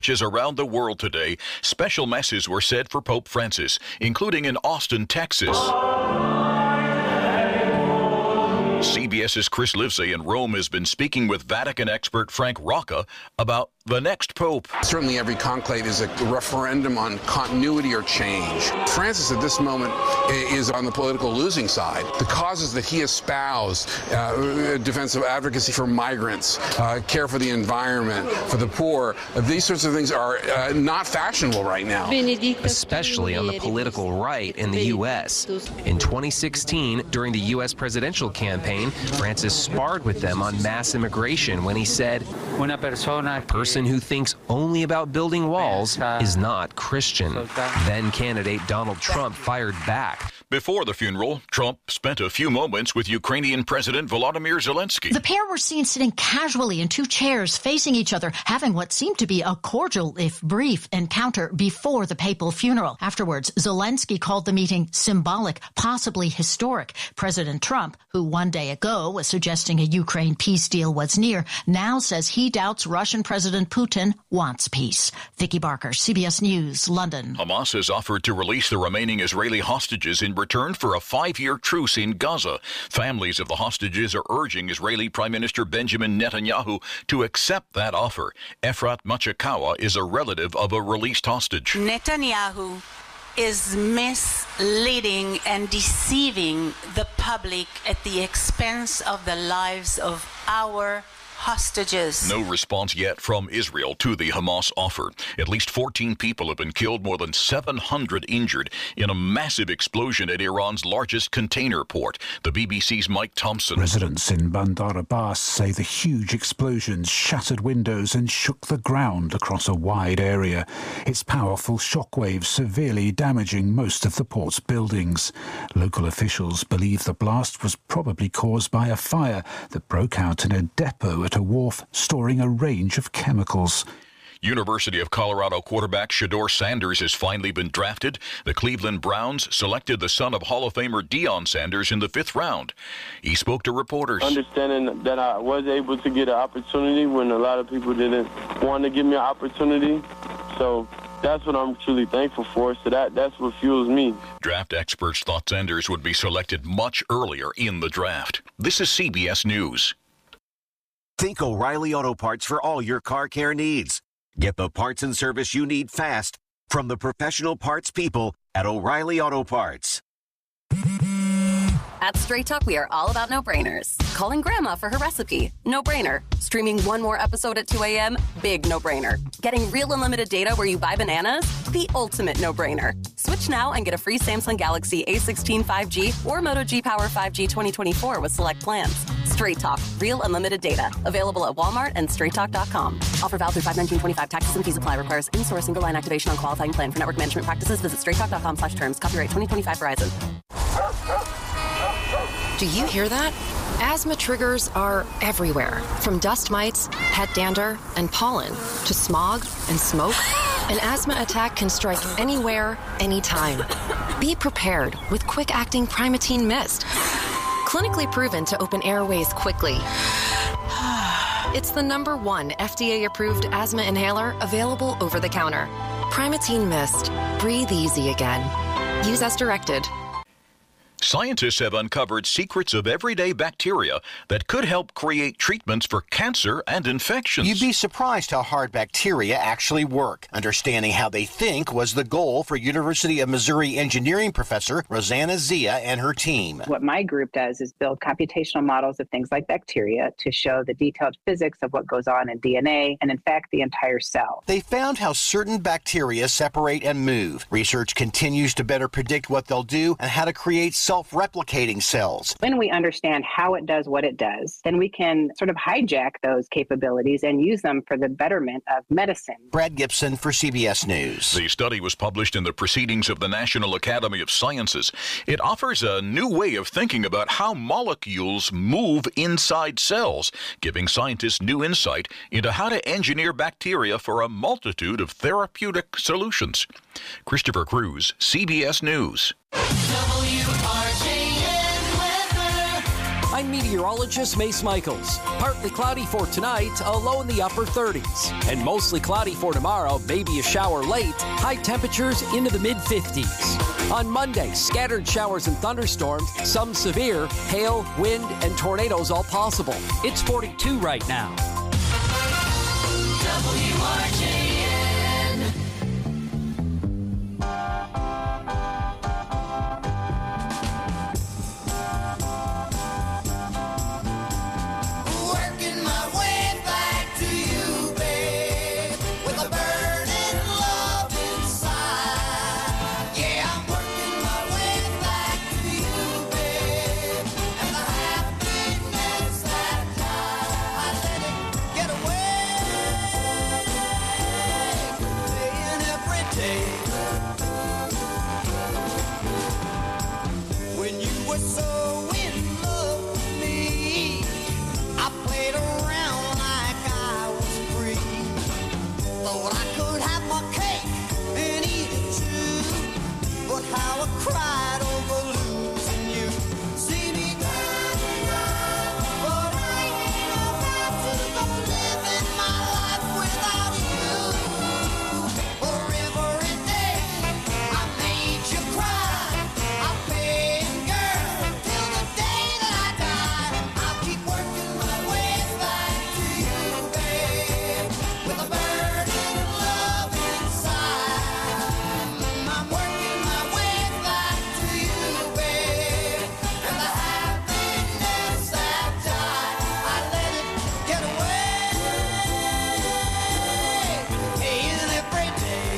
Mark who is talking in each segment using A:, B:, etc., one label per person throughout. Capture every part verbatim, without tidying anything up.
A: Churches around the world today, special masses were said for Pope Francis, including in Austin, Texas. CBS's Chris Livesay in Rome has been speaking with Vatican expert Frank Rocca about the next pope.
B: Certainly every conclave is a referendum on continuity or change. Francis at this moment is on the political losing side. The causes that he espoused, uh, defense of advocacy for migrants, uh, care for the environment, for the poor, uh, these sorts of things are uh, not fashionable right now.
C: Especially on the political right in the U S. In twenty sixteen, during the U S presidential campaign, Francis sparred with them on mass immigration when he said, a person who thinks only about building walls is not Christian. Then candidate Donald Trump fired back.
A: Before the funeral, Trump spent a few moments with Ukrainian President Volodymyr Zelensky.
D: The pair were seen sitting casually in two chairs facing each other, having what seemed to be a cordial, if brief, encounter before the papal funeral. Afterwards, Zelensky called the meeting symbolic, possibly historic. President Trump, who one day ago was suggesting a Ukraine peace deal was near, now says he doubts Russian President Putin wants peace. Vicky Barker, C B S News, London.
A: Hamas has offered to release the remaining Israeli hostages in return for a five-year truce in Gaza. Families of the hostages are urging Israeli Prime Minister Benjamin Netanyahu to accept that offer. Efrat Machakawa is a relative of a released hostage.
E: Netanyahu is misleading and deceiving the public at the expense of the lives of our hostages.
A: No response yet from Israel to the Hamas offer. At least fourteen people have been killed, more than seven hundred injured in a massive explosion at Iran's largest container port. The B B C's Mike Thompson.
F: Residents in Bandar Abbas say the huge explosions shattered windows and shook the ground across a wide area. Its powerful shockwaves severely damaging most of the port's buildings. Local officials believe the blast was probably caused by a fire that broke out in a depot at a wharf storing a range of chemicals.
A: University of Colorado quarterback Shedeur Sanders has finally been drafted. The Cleveland Browns selected the son of Hall of Famer Deion Sanders in the fifth round. He spoke to reporters.
G: Understanding that I was able to get an opportunity when a lot of people didn't want to give me an opportunity. So that's what I'm truly thankful for. So that, that's what fuels me.
A: Draft experts thought Sanders would be selected much earlier in the draft. This is C B S News.
H: Think O'Reilly Auto Parts for all your car care needs. Get the parts and service you need fast from the professional parts people at O'Reilly Auto Parts.
I: At Straight Talk, we are all about no-brainers. Calling Grandma for her recipe, no-brainer. Streaming one more episode at two a.m., big no-brainer. Getting real unlimited data where you buy bananas, the ultimate no-brainer. Switch now and get a free Samsung Galaxy A sixteen five G or Moto G Power five G twenty twenty-four with select plans. Straight Talk, real unlimited data. Available at Walmart and straight talk dot com. Offer valid through five nineteen twenty-five. Taxes and fees apply. Requires in-store single line activation on qualifying plan. For network management practices, visit straight talk dot com slash terms. Copyright twenty twenty-five Verizon.
J: Do you hear that? Asthma triggers are everywhere, from dust mites, head dander, and pollen, to smog and smoke. An asthma attack can strike anywhere, anytime. Be prepared with quick-acting Primatene Mist. Clinically proven to open airways quickly. It's the number one F D A-approved asthma inhaler available over the counter. Primatene Mist. Breathe easy again. Use as directed.
A: Scientists have uncovered secrets of everyday bacteria that could help create treatments for cancer and infections.
K: You'd be surprised how hard bacteria actually work. Understanding how they think was the goal for University of Missouri engineering professor Rosanna Zia and her team.
L: What my group does is build computational models of things like bacteria to show the detailed physics of what goes on in D N A and, in fact, the entire cell.
K: They found how certain bacteria separate and move. Research continues to better predict what they'll do and how to create self-replicating cells.
L: When we understand how it does what it does, then we can sort of hijack those capabilities and use them for the betterment of medicine.
K: Brad Gibson for C B S News.
A: The study was published in the Proceedings of the National Academy of Sciences. It offers a new way of thinking about how molecules move inside cells, giving scientists new insight into how to engineer bacteria for a multitude of therapeutic solutions. Christopher Cruz, C B S News.
M: W R J N weather. I'm meteorologist Mace Michaels. Partly cloudy for tonight, a low in the upper thirties. And mostly cloudy for tomorrow, maybe a shower late. High temperatures into the mid fifties. On Monday, scattered showers and thunderstorms, some severe, hail, wind, and tornadoes all possible. It's forty-two right now.
N: W R J N.
O: Working my way back to you, babe, with a burning love inside. Yeah, I'm working my way back to you, babe, and the happiness that I let it get away. Playing every day. When you were so in love with me, I played around like I was free. Thought I could have my cake and eat it too. But how I cried over losing you. See me turning around, but I ain't about to go living my life without you. For every day I made you cry, I paid girl till the day that I die. I'll keep working my way back to you, babe, with a burning love inside. I'm working my way back to you, babe, and the happiness that died, I let it get away. Paying every day.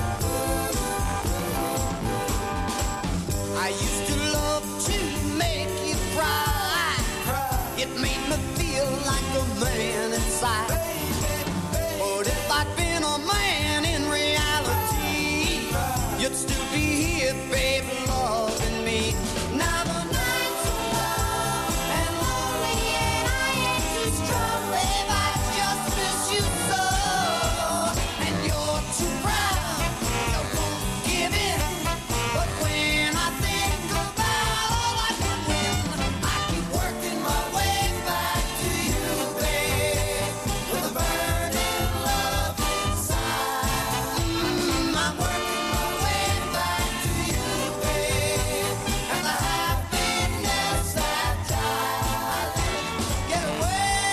O: I used to love to make you cry. It made me feel like a man inside. But if I'd been a man in reality, you'd still be here, babe, loving me. Now the nights are long and lonely, and I ain't too strong, babe. I just miss you so. And you're too proud, you won't give in. But when I think about all I can win, I keep working my way back to you, babe, with a burning love inside. Mm, I'm working my way back to you, babe, and the happiness that died, I let it get away.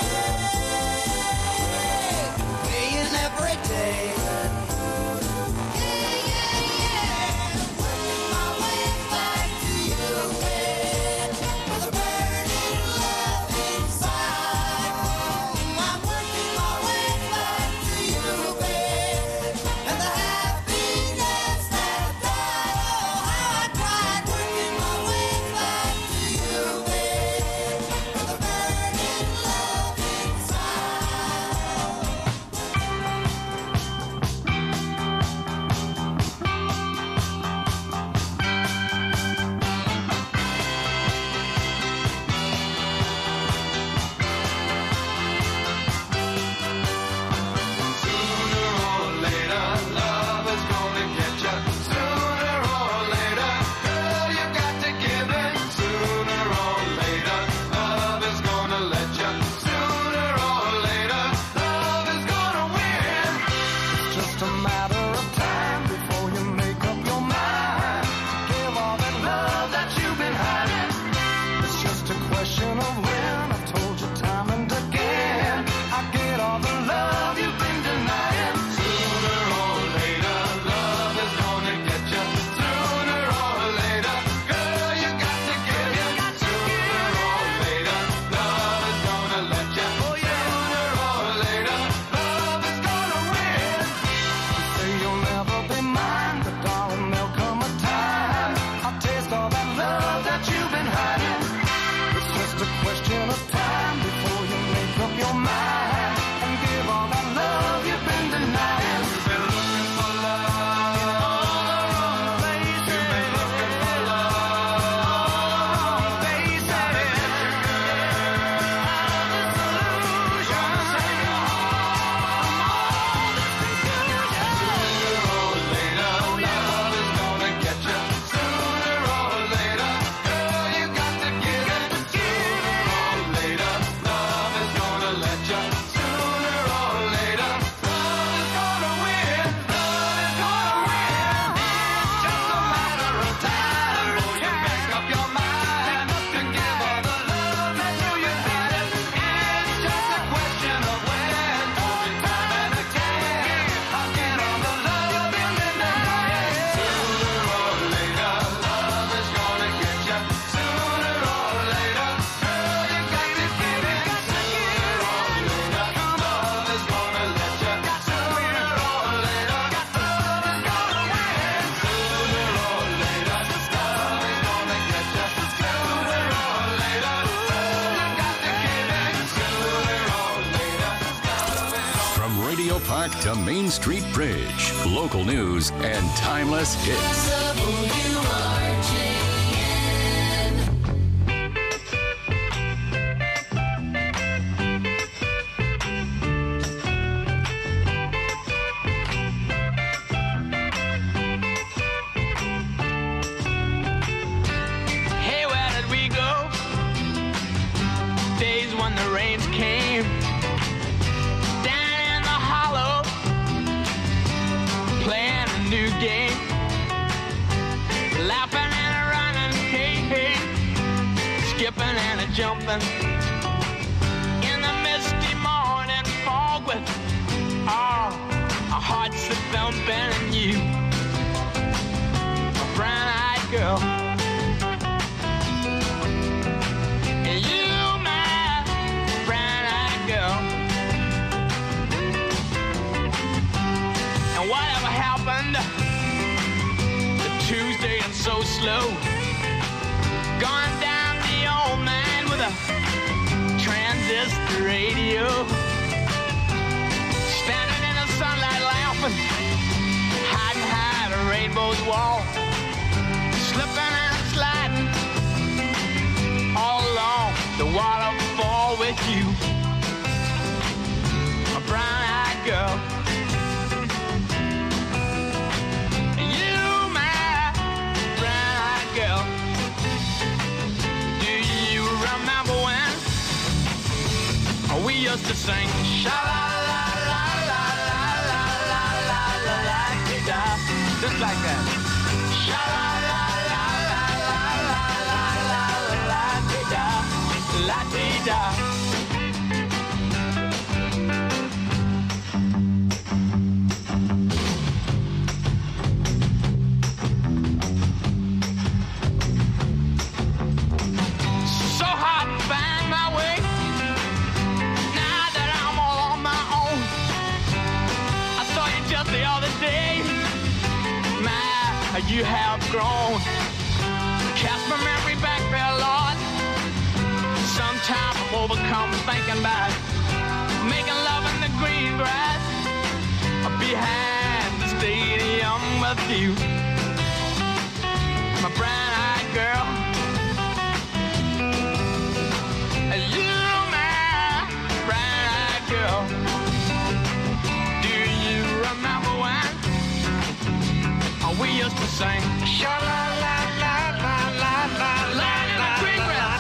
O: Paying every day. Yeah, yeah, yeah. Working my way back to you, babe, with a burning love inside. I'm working my way back to you, babe, and the happiness that died. Oh, how I cried working my way back to you, babe, with a burning love
N: Just a matter of time before you make up your mind. Give all that love that you've been hiding. It's just a question of when. I've told you time and again. I get all the love you've been denying. Sooner or later, love is gonna get you. Sooner or later, girl, you got to give you. Sooner or later, love is gonna let you. Sooner or later, love is gonna win. You say you'll never
P: Park to Main Street Bridge. Local news and timeless hits.
N: W R J N.
Q: Hey, where did we go? Days when the rains came down in the hollow, playing a new game, laughing and running, hey, hey, skipping and a jumping in the misty morning fog with all our hearts a thumping, and you, a brown-eyed girl. You, my brown-eyed girl. And whatever happened to Tuesday and so slow? Gone down the old man with a transistor radio, standing in the sunlight laughing, hiding behind a rainbow's wall, slipping and sliding all along the waterfall with you, a brown-eyed girl. You, my brown-eyed girl. Do you remember when we used to sing sha-la-la-la-la-la-la-la-la-la-la-la-la-la, just like that. La-dee-da. So hard to find my way now that I'm all on my own. I saw you just the other day. My, you have grown. Cast my memory back there, Lord. Sometimes I'm overcome thinking about making love in the green grass behind the stadium with you, my brown-eyed girl. You, my brown-eyed girl. Do you remember when we used to sing sha-la-la-la-la-la-la-la in the green grass?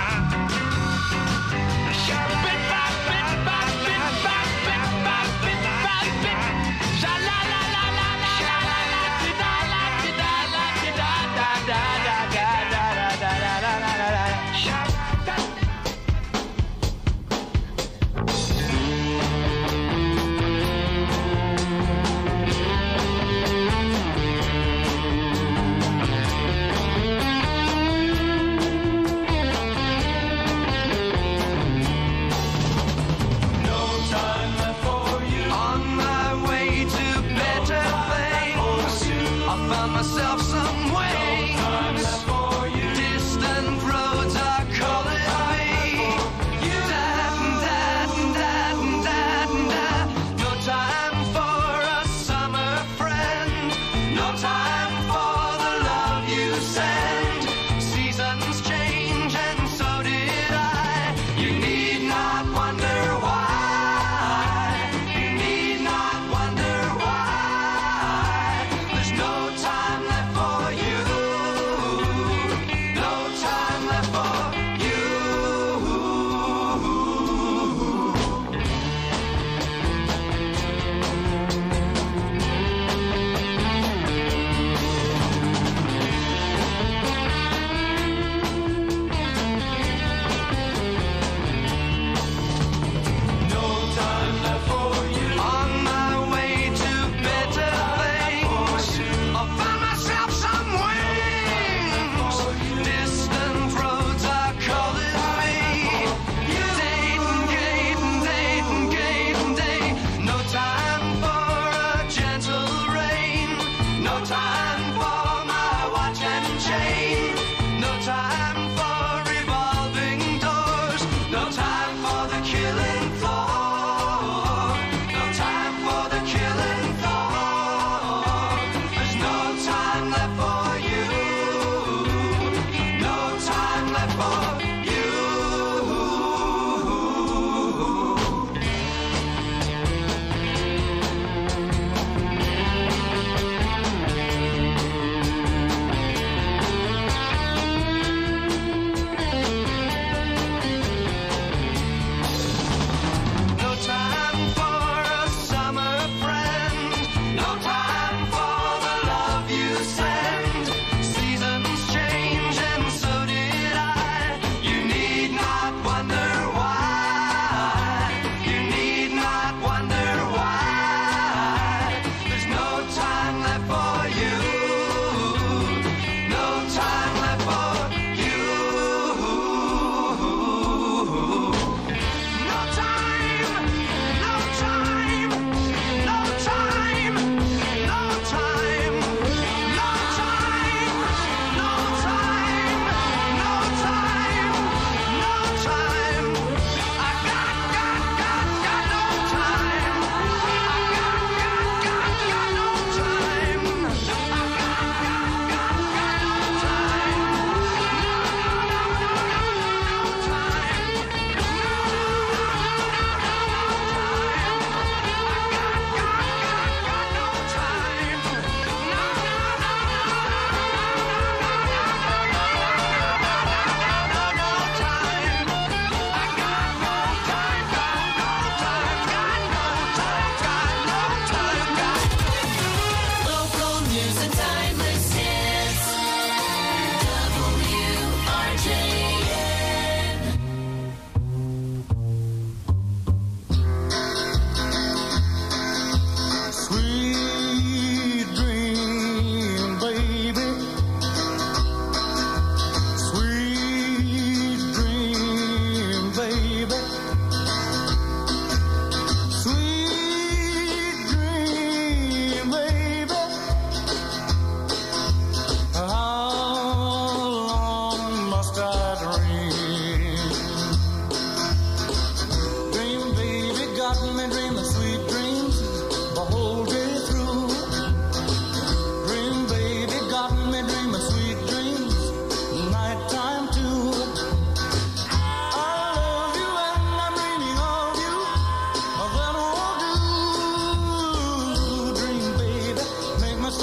N: Myself some wings. Distant roads are calling me. Da, da, da, da, da. No time for a summer friend. No time for the love you send. Seasons change and so did I. You need not wonder why. You need not wonder why. There's no time left for you. No time left for you. No time left for you. On my way to better things. I'll find myself some wings. Distant roads are calling me. Dayton, Dayton, Dayton, Dayton, Dayton. No time for a gentle rain. No time for my watch and chain. No time for revolving doors. No time for the killing floor. No time for the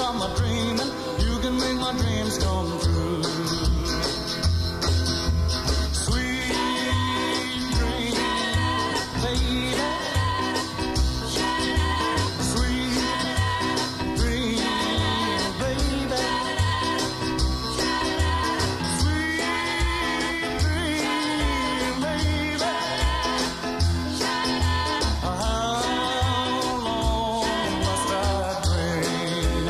N: some my dreaming. You can make my dreams come true. Sweet dream, baby. Sweet dream, baby. Sweet dream, baby. How long must I dream?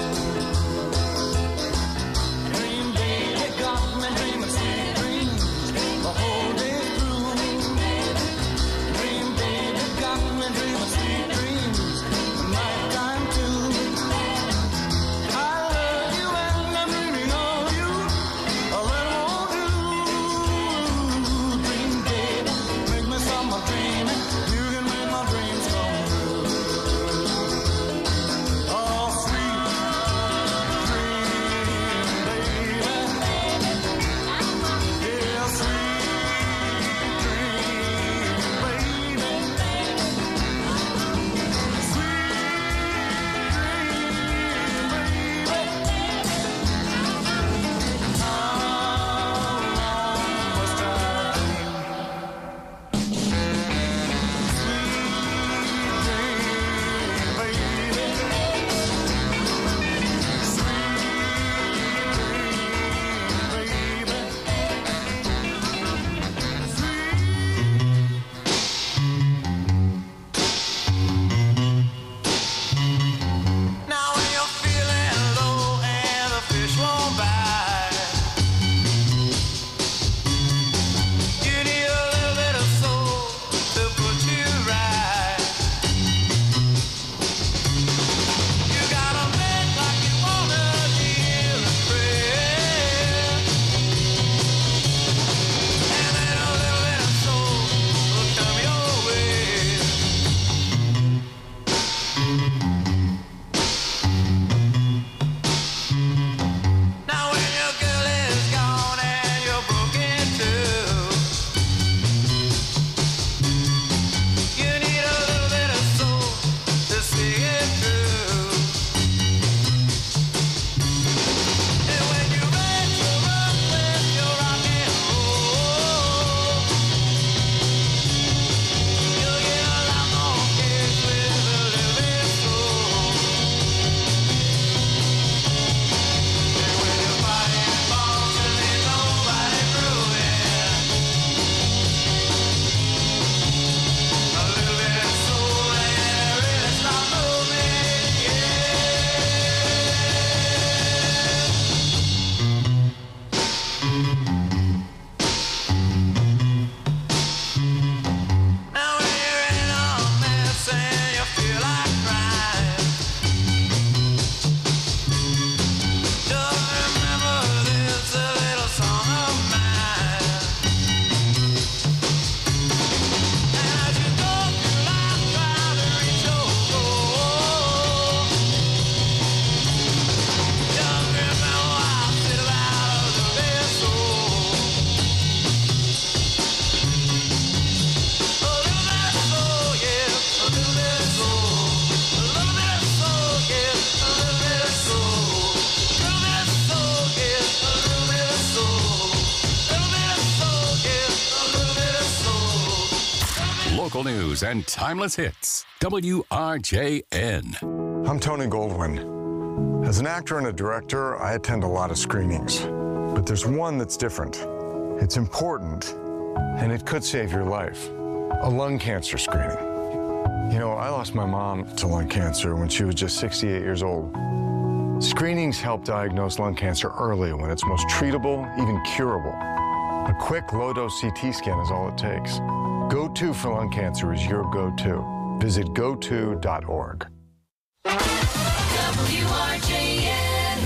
N: Dream, baby, got me dreaming sweet dreams the whole day through. Dream, baby, got me dreaming sweet dreams the nighttime too. I love you and I'm dreaming of you a little more too. Dream, baby, make me some my dreaming. You can make my dreams come true. Oh, sweet dream, baby. Yeah, sweet dream, baby. Sweet Now when you're feeling low and the fish won't bite, you need a little bit of soul to put you right. You gotta make like you wanna kneel and pray, and then a little bit of soul will come your way. Now when your girl is gone and you're broken too, you need a little bit of soul to see it through. And when you venture up with your rock and roll, you'll get a lot more kids with a little bit of soul. And when you're fighting balls and there's nobody brewing, a little bit of soul and it really start moving, Now when you're in a mess and you feel like crying, just remember this a little song of mine. And as you go through life trying to reach your goal, just remember I said about the best soul. A little bit of soul, yeah, a little bit of soul. A little bit of soul, yeah, a little bit of soul. A little bit of soul, yeah, a little bit of soul. A little bit of soul, yeah, a little bit of soul.
P: Local news and timeless hits. W R J N.
R: I'm Tony Goldwyn. As an actor and a director, I attend a lot of screenings. But there's one that's different. It's important, and it could save your life. A lung cancer screening. You know, I lost my mom to lung cancer when she was just sixty-eight years old. Screenings help diagnose lung cancer early when it's most treatable, even curable. A quick low-dose C T scan is all it takes. Go To for lung cancer is your go-to. Visit go to dot org.
O: W R J N.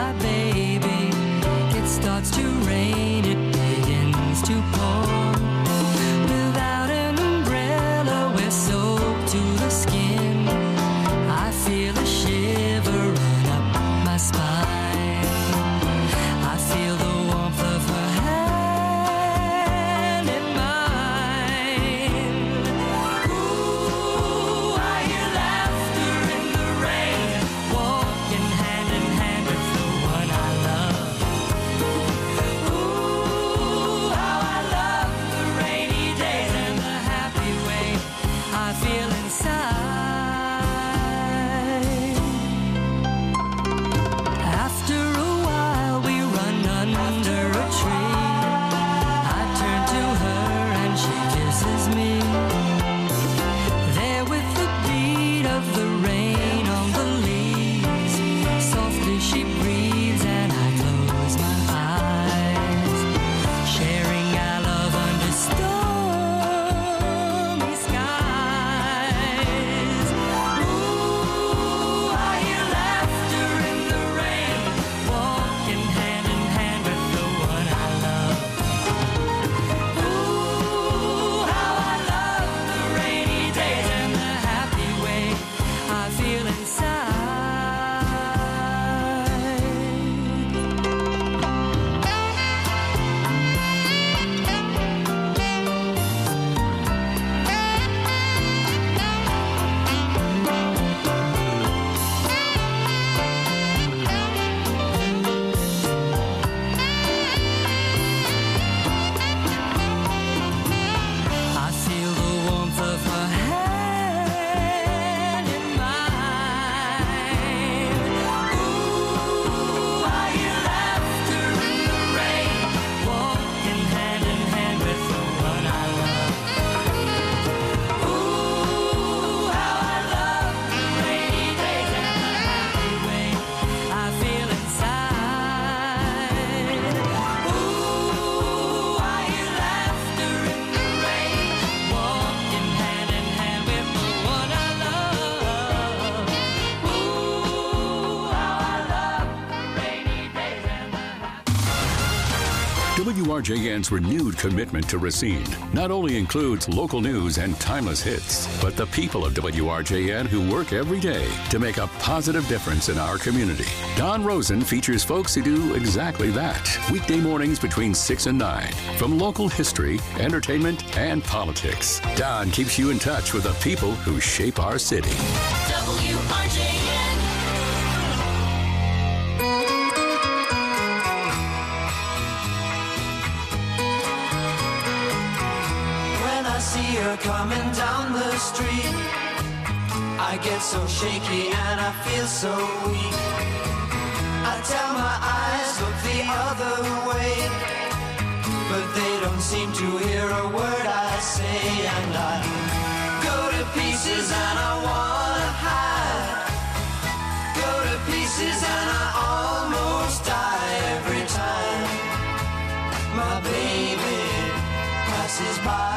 S: my baby. It starts to rain, it begins to pour. Without an umbrella, we're soaked to the skin. I feel a shiver run up my spine. I feel the warmth of her hand in mine. Ooh, I hear laughter in the rain, walking hand in hand with the one I love. Ooh, how I love the rainy days and the happy way I feel inside. After a while we run under a tree. I turn to her and she kisses me. There with the beat of the rain on the leaves, softly she breathes and I close my eyes, sharing our love under stormy skies. Ooh, I hear laughter in the rain, walking hand in hand with the one I love. Ooh, how I love the rainy days and the happy way I feel inside. I feel the warmth of her hand in mine. Ooh, I hear laughter in the rain, walking hand in hand with the one I love. Ooh, how I love the rainy days and the happy way I feel inside. Ooh, I hear laughter in the rain, walking hand in hand with the one I love. Ooh, how I love the rainy days and the
P: W R J N's renewed commitment to Racine not only includes local news and timeless hits, but the people of W R J N who work every day to make a positive difference in our community. Don Rosen features folks who do exactly that. Weekday mornings between six and nine. From local history, entertainment, and politics, Don keeps you in touch with the people who shape our city.
O: W R J N.
N: When I see her coming down the street, I get so shaky and I feel so weak. I tell my eyes, look the other way, but they don't seem to hear a word I say. And I go to pieces and I wanna hide, go to pieces and I almost die every time my baby passes by.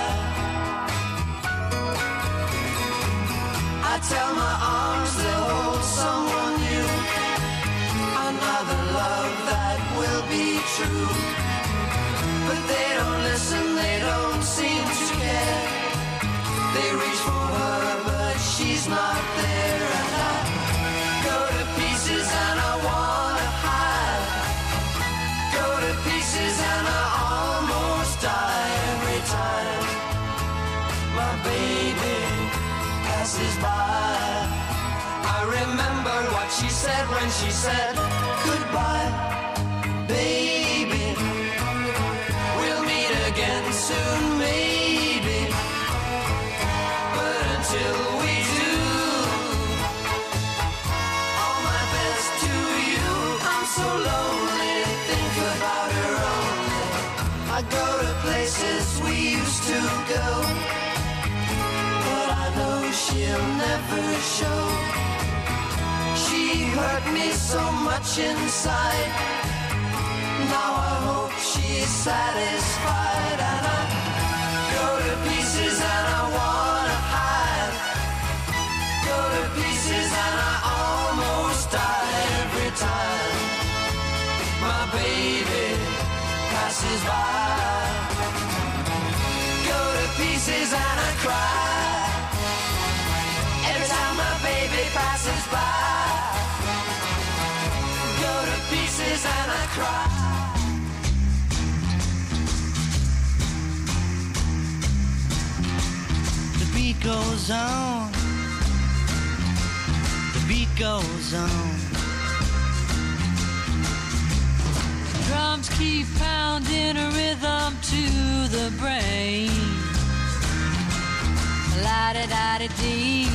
N: I tell my arms they'll hold someone new, another love that will be true. But they don't listen, they don't seem to care. They reach for her, but she's not there. And I go to pieces and I wanna hide, go to pieces and I almost die every time my baby passes by. I remember what she said when she said goodbye, baby. We'll meet again soon, maybe. But until we do, all my best to you. I'm so lonely, think about her only. I go to places we used to go, but I know she'll never show. She hurt me so much inside. Now I hope she's satisfied. And I go to pieces and I wanna hide, go to pieces and I almost die every time my baby passes by. Go to pieces and I cry. Every time my baby passes by. Go to pieces and I cry. The beat goes on. The beat goes on.
S: Drums keep pounding a rhythm to the brain. La-da-da-da-dee,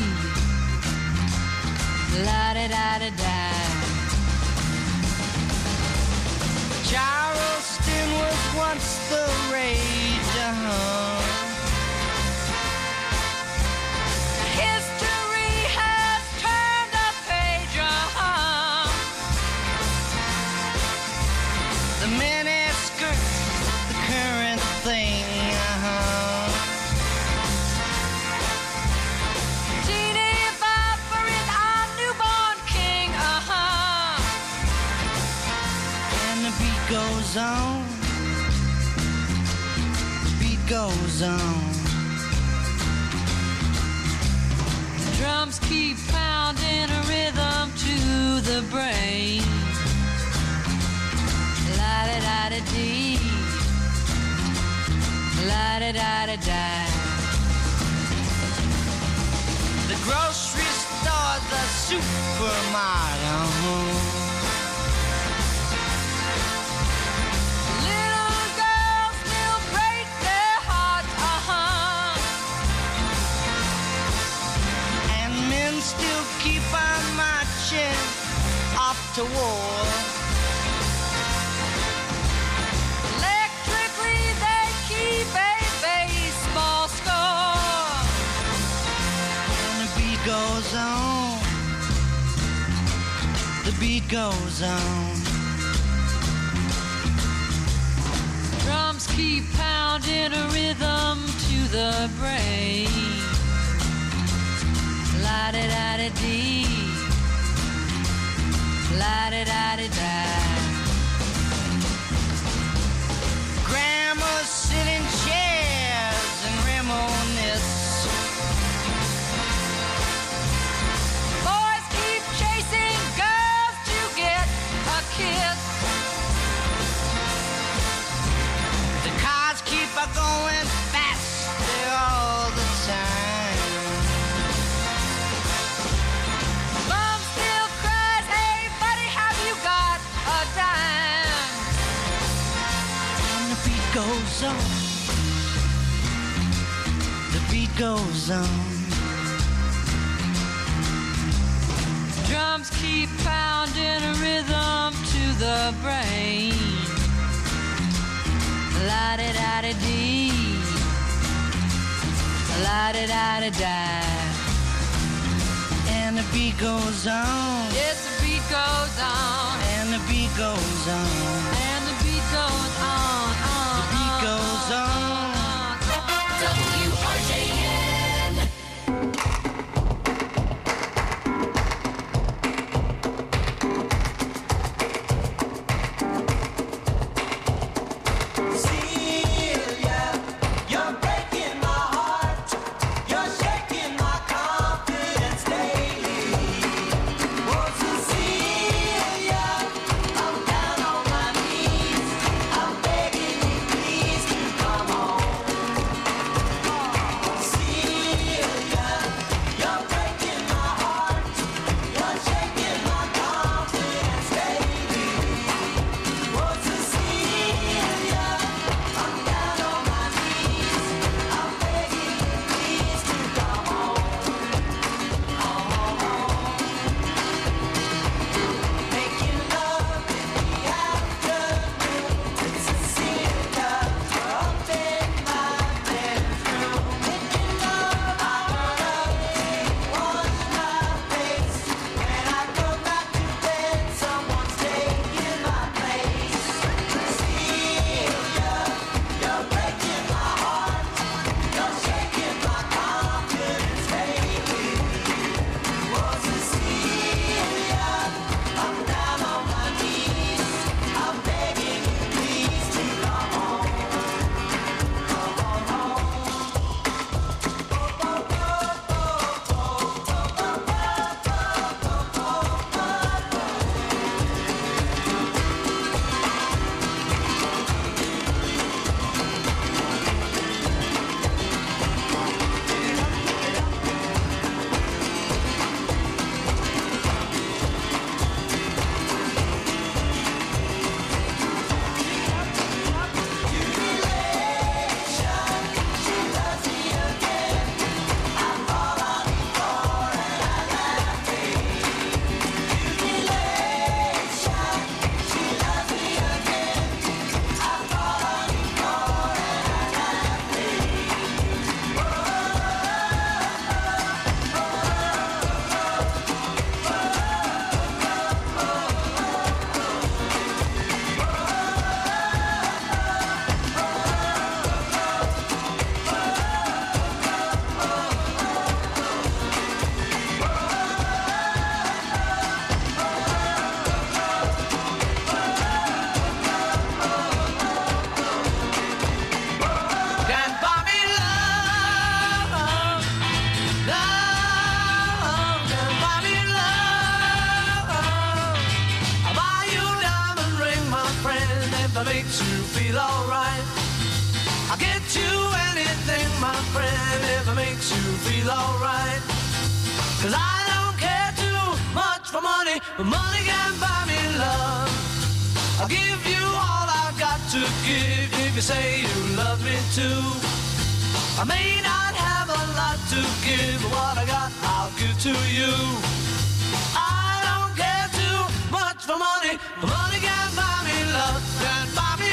S: la-da-da-da-da.
N: Charleston was once the rage, uh-huh.
S: History has turned a page, uh-huh.
N: The miniskirts, the current thing, uh-huh.
S: Teeny Bopper is our newborn king, uh-huh.
N: And the beat goes on. The beat goes on.
S: Drums keep pounding a rhythm to the brain. La-da-da-da-dee, la-da-da-da-da.
N: The grocery store, the supermarket, uh-huh.
S: Little girls still break their hearts, uh-huh.
N: And men still keep on marching off to war.
S: Electrically they keep a baseball score.
N: And the beat goes on. The beat goes on.
S: Drums keep pounding a rhythm to the brain. La-da-da-da-dee, la-da-da-da-da.
N: Grandmas sit in chairs and reminisce.
S: Boys keep chasing girls to get a kiss.
N: The cars keep a going faster all the time.
S: Mom still cries, hey buddy, have you got a dime?
N: And the beat goes on. The beat goes on.
S: Drums keep pounding a rhythm to the brain. La-da-da-da-dee, la-da-da-da-da.
N: And the beat goes on.
S: Yes, the beat goes on.
N: And the beat goes on.
S: And the beat goes on, on,
N: The beat goes on.
S: W R J N.
N: Celia, you're breaking my heart. You're shaking my confidence daily. Oh, Cecilia. it makes you feel alright. I'll get you anything, my friend, if it makes you feel alright. Cause I don't care too much for money, but money can buy me love. I'll give you all I've got to give if you say you love me too. I may not have a lot to give, but what I got I'll give to you. I don't care too much for money, but money can buy me love, can buy me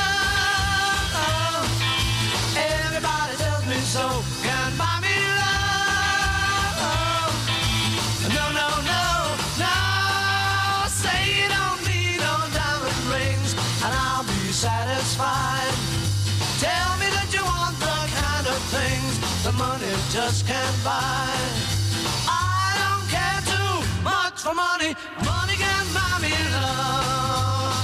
N: love. Everybody tells me so, can buy me love. No, no, no, no, say you don't need no diamond rings, and I'll be satisfied. Tell me that you want the kind of things the money just can't buy. I don't care too much for money, money can buy me love.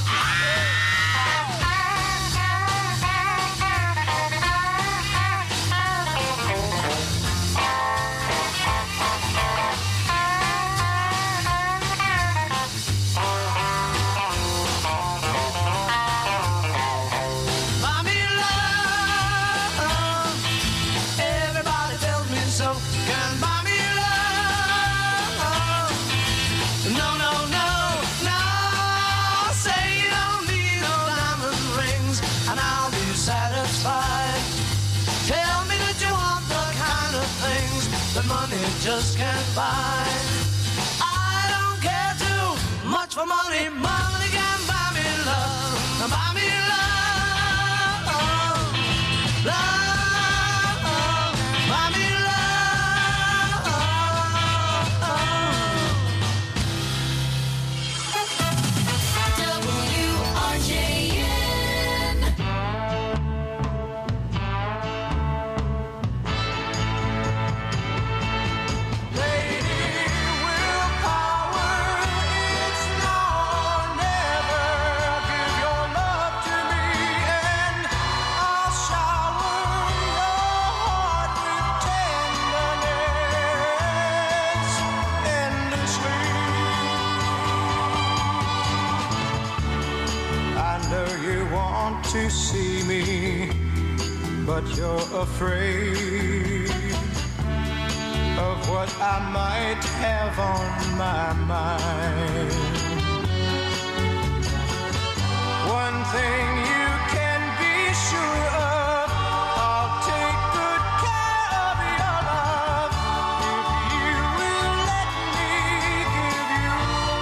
N: Buy me love. Everybody tells me so, can buy me love. No, no, no, no, say you don't need no diamond rings, and I'll be satisfied. Tell me that you want the kind of things that money just can't buy. I don't care too much for money, money can buy me love, buy me love, love, buy me love.
O: W R J N.
N: To see me, but you're afraid of what I might have on my mind. One thing you can be sure of, I'll take good care of your love if you will let me give you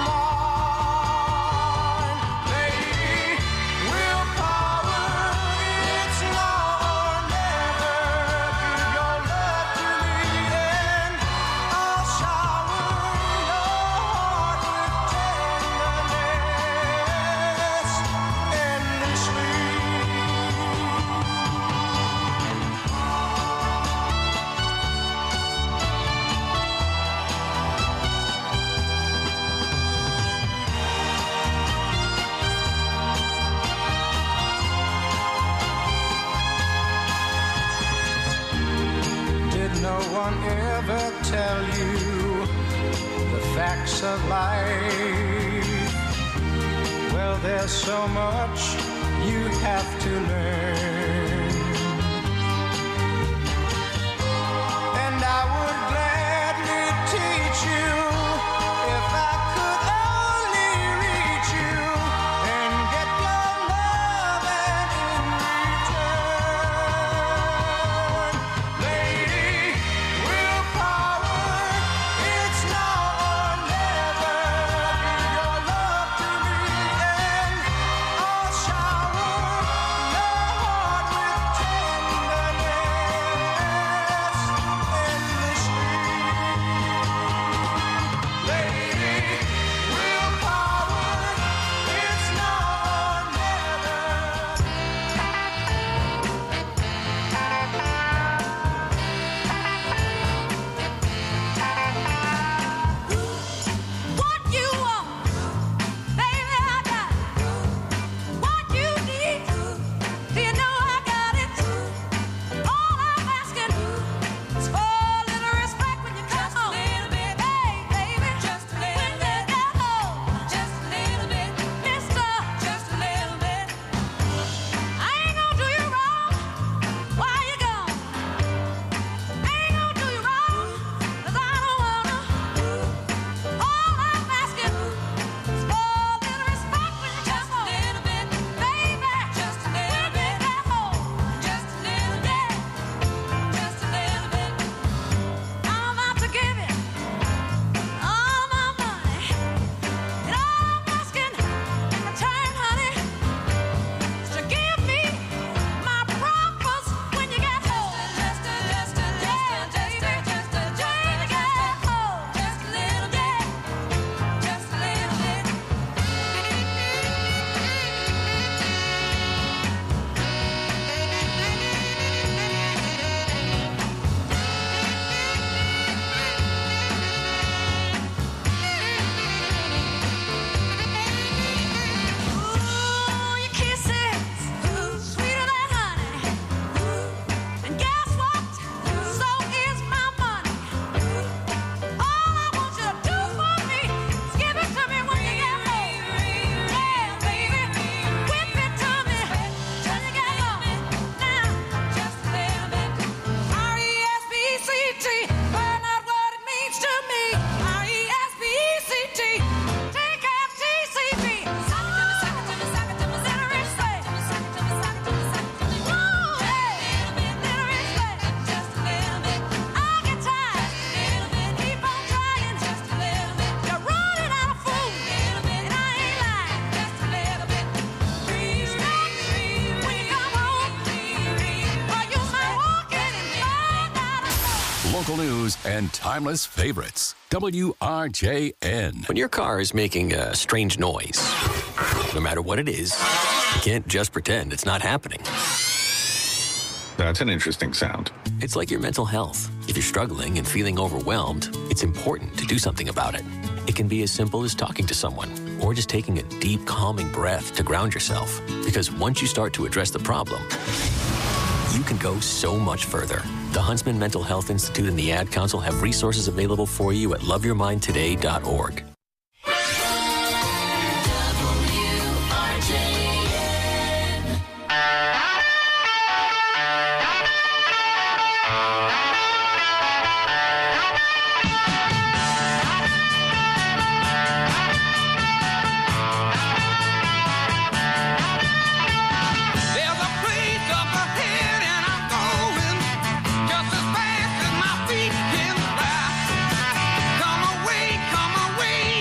N: mine. Lady, willpower, it's now or never. Give your love to me and I'll shower your heart with tenderness endlessly. Did no one ever tell you the facts of life? Well, there's so much you have to learn, and I would gladly teach you if I could only reach you and get your love and in return. Lady, willpower, it's now or never. Give your love to me and I'll shower your heart with
P: local news, and timeless favorites. W R J N.
T: When your car is making a strange noise, no matter what it is, you can't just pretend it's not happening.
U: That's an interesting sound.
T: It's like your mental health. If you're struggling and feeling overwhelmed, it's important to do something about it. It can be as simple as talking to someone or just taking a deep, calming breath to ground yourself. Because once you start to address the problem, you can go so much further. The Huntsman Mental Health Institute and the Ad Council have resources available for you at love your mind today dot org.
Q: Come away, come away.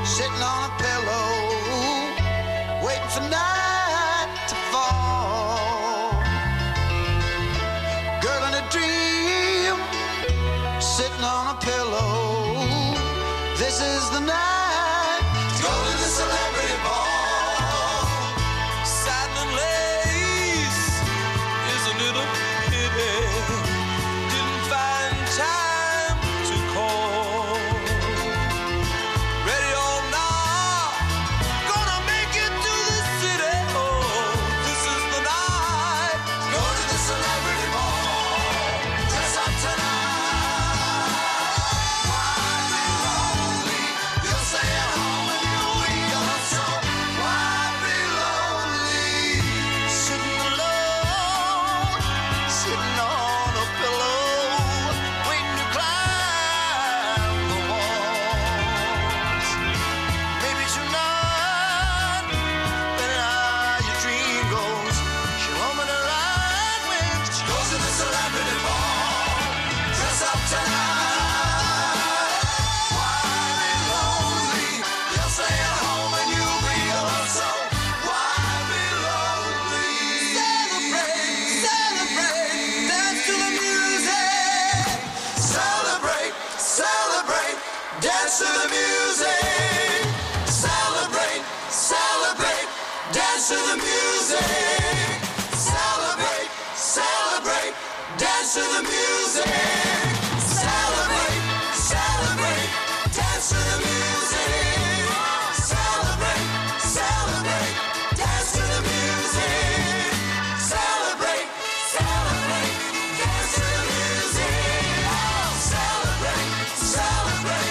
O: sitting on a pillow, waiting for night to fall. Girl in a dream, sitting on a pillow. This is the night to go to the celebrity ball. Satin and lace, isn't it a pity? Didn't find time to call. Ready or not, gonna make it to the city. Oh, this is the night to go to the celebrity ball. Dress up tonight. Dance to the music. Celebrate, celebrate, dance to the music. Celebrate, celebrate, dance to the music. Celebrate, celebrate, dance to the music. Celebrate, celebrate, dance to the music. Celebrate, celebrate, dance to the music. Celebrate, celebrate.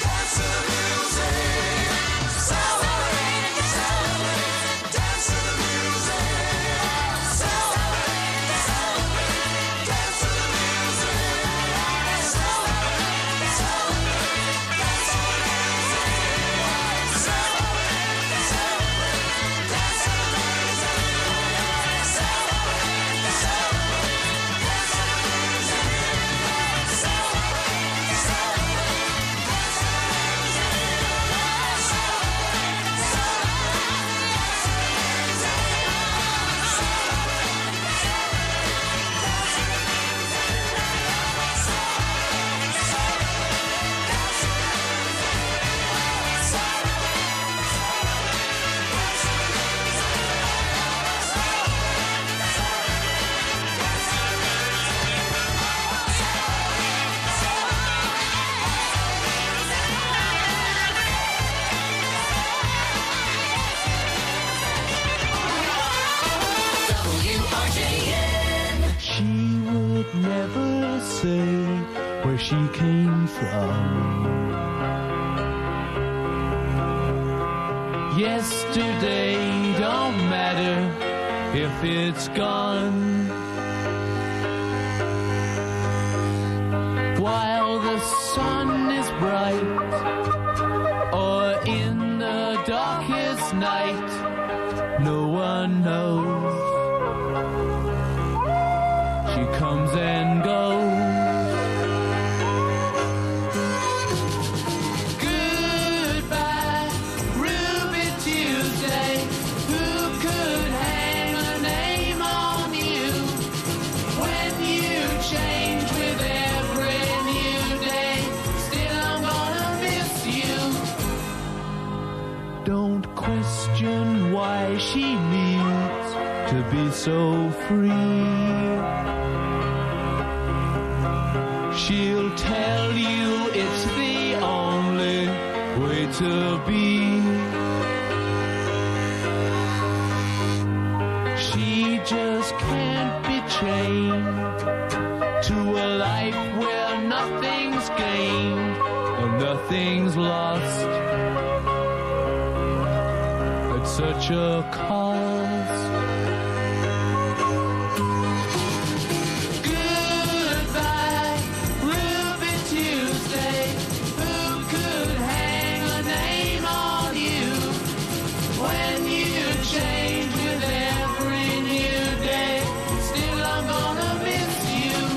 B: Never say where she came from. Yesterday don't matter if it's gone. While the sun is bright or in the darkest night, no one knows. She comes and goes. Goodbye, Ruby Tuesday. Who could hang a name on you when you change with every new day? Still, I'm gonna miss you. Don't question why she needs to be so free. She'll tell you it's the only way to be. She just can't be chained to a life where nothing's gained and nothing's lost at such a cost.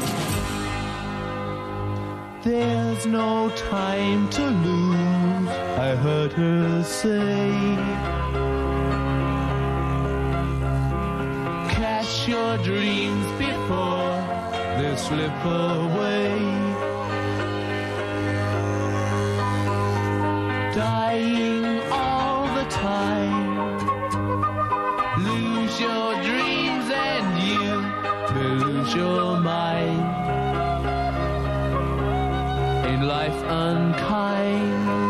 B: There's no time to lose. I heard her say, catch your dreams before they slip away. Dying all the time, lose your dreams and you will lose your mind. In life unkind.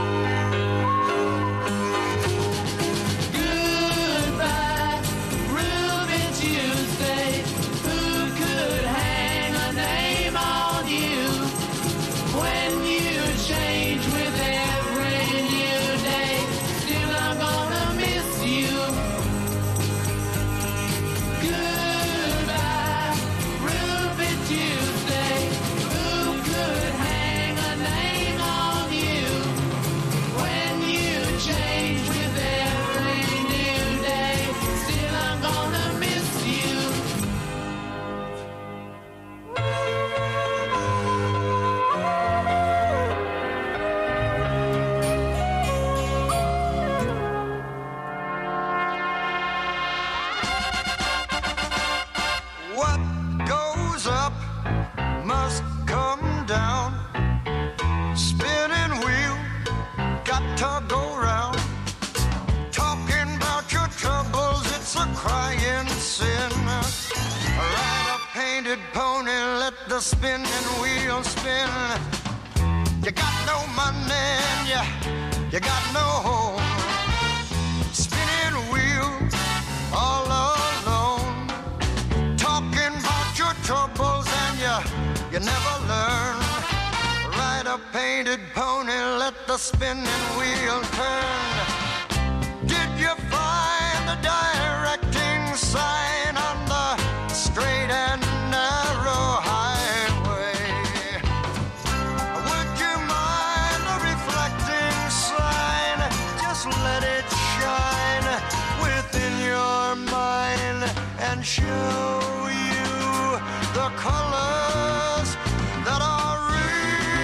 N: The spinning wheel spin. You got no money and you, you got no home. Spinning wheel all alone. Talking about your troubles and you, you never learn. Ride a painted pony, let the spinning wheel turn. Did you find the directing sign on the straight and narrow highway? Let it shine within your mind and show you the colors that are real.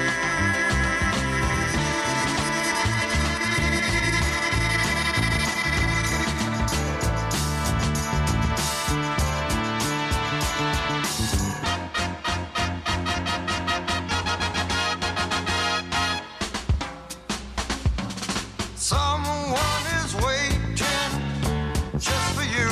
N: Someone is waiting just for you.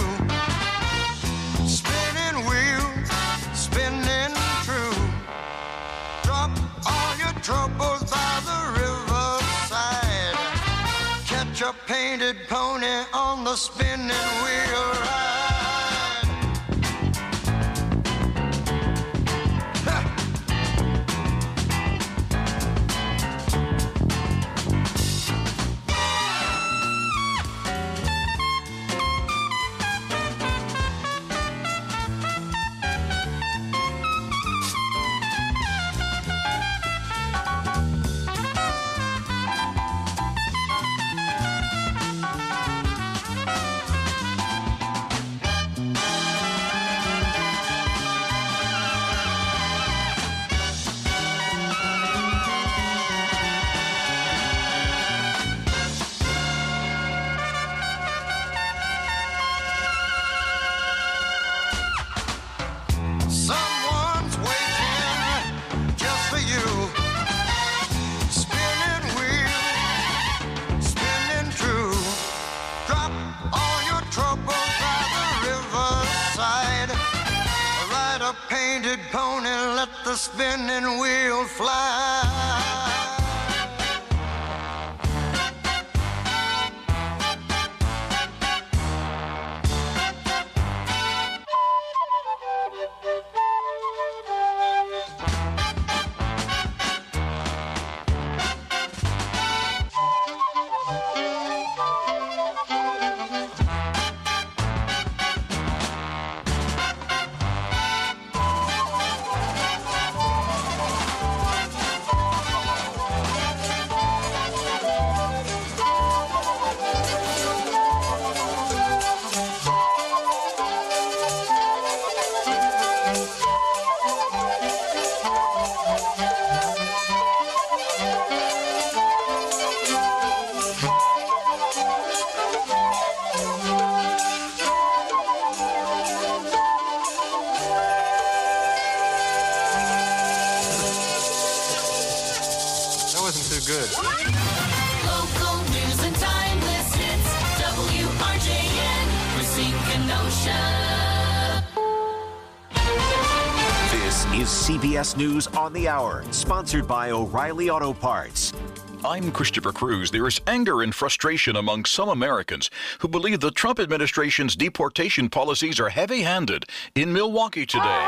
N: Spinning wheel, spinning true. Drop all your troubles by the riverside. Catch a painted pony on the spinning wheel ride. Painted pony, let the spinning wheel fly. Local news and timeless hits. W R J N, Racine Kenosha.
H: This is C B S News on the Hour, sponsored by O'Reilly Auto Parts.
A: I'm Christopher Cruz. There is anger and frustration among some Americans who believe the Trump administration's deportation policies are heavy-handed. In Milwaukee today,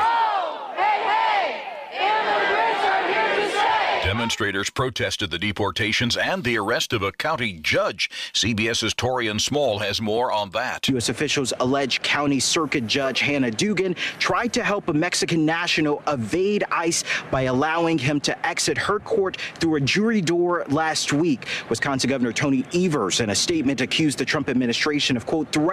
A: demonstrators protested the deportations and the arrest of a county judge. CBS's Torian Small has more on that.
C: U S officials allege County Circuit Judge Hannah Dugan tried to help a Mexican national evade ICE by allowing him to exit her court through a jury door last week. Wisconsin Governor Tony Evers, in a statement, accused the Trump administration of, quote, threatening